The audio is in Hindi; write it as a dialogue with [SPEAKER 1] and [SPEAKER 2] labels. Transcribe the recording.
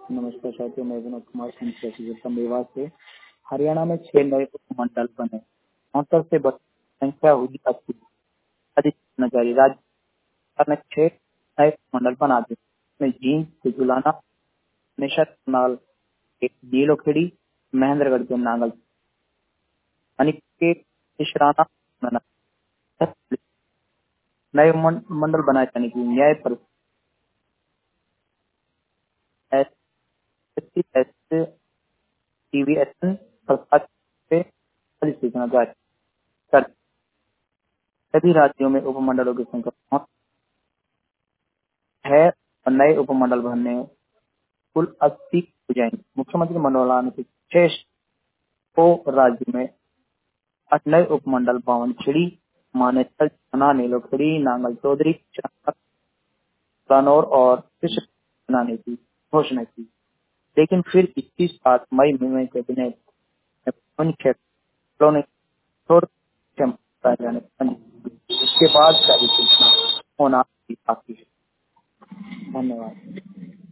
[SPEAKER 1] नमस्कार साथियों, मैं विनोद कुमार सिंह मेवात से। हरियाणा में 6 नए उपमंडल बने, 69 से संख्या हुई 80। अधिक जानकारी। राज्य सरकार ने 6 नए उपमंडल बना दिए। इसमें जींद, सिजुलाना, निशा, करनाल के नीलोखेड़ी, महेंद्रगढ़ के नांगल, अनिकेत, इशराना, नए मंडल बनाए जाने की न्याय पर टीवीएसएन प्रसाद से अधिसूचना जारी कर। सभी राज्यों में उपमंडलों की संख्या है और नए उपमंडल बनने कुल 80 हो जाएंगे। मुख्यमंत्री मनोहर के शेष को राज्य में 8 नए उपमंडल बावनखेड़ी, मानेसर, छना, नीलोखेड़ी, नांगल चौधरी, कनौर और कृष्ण बनाने की घोषणा की। लेकिन फिर 21 मई में कैबिनेट ने क्षेत्रों ने जाने इसके बाद जारी सूचना होना बाकी है। धन्यवाद।